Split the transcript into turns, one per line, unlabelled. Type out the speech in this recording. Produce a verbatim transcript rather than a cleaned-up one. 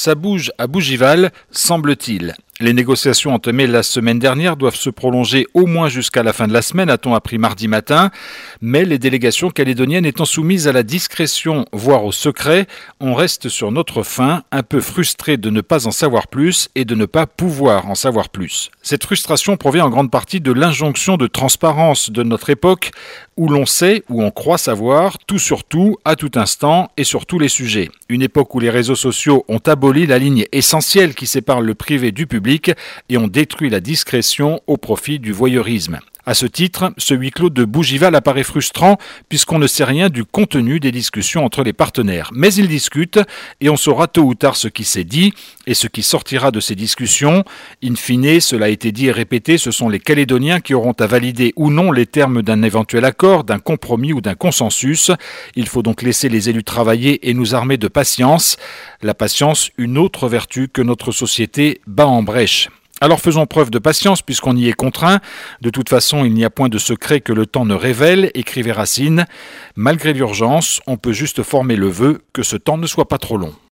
Ça bouge à Bougival, semble-t-il. Les négociations entamées la semaine dernière doivent se prolonger au moins jusqu'à la fin de la semaine, a-t-on appris mardi matin. Mais les délégations calédoniennes étant soumises à la discrétion, voire au secret, on reste sur notre faim, un peu frustré de ne pas en savoir plus et de ne pas pouvoir en savoir plus. Cette frustration provient en grande partie de l'injonction de transparence de notre époque, où l'on sait, où on croit savoir, tout sur tout, à tout instant et sur tous les sujets. Une époque où les réseaux sociaux ont aboli la ligne essentielle qui sépare le privé du public et ont détruit la discrétion au profit du voyeurisme. À ce titre, ce huis clos de Bougival apparaît frustrant puisqu'on ne sait rien du contenu des discussions entre les partenaires. Mais ils discutent et on saura tôt ou tard ce qui s'est dit et ce qui sortira de ces discussions. In fine, cela a été dit et répété, ce sont les Calédoniens qui auront à valider ou non les termes d'un éventuel accord, d'un compromis ou d'un consensus. Il faut donc laisser les élus travailler et nous armer de patience. La patience, une autre vertu que notre société bat en brèche. Alors faisons preuve de patience puisqu'on y est contraint. De toute façon, il n'y a point de secret que le temps ne révèle, écrivait Racine. Malgré l'urgence, on peut juste former le vœu que ce temps ne soit pas trop long.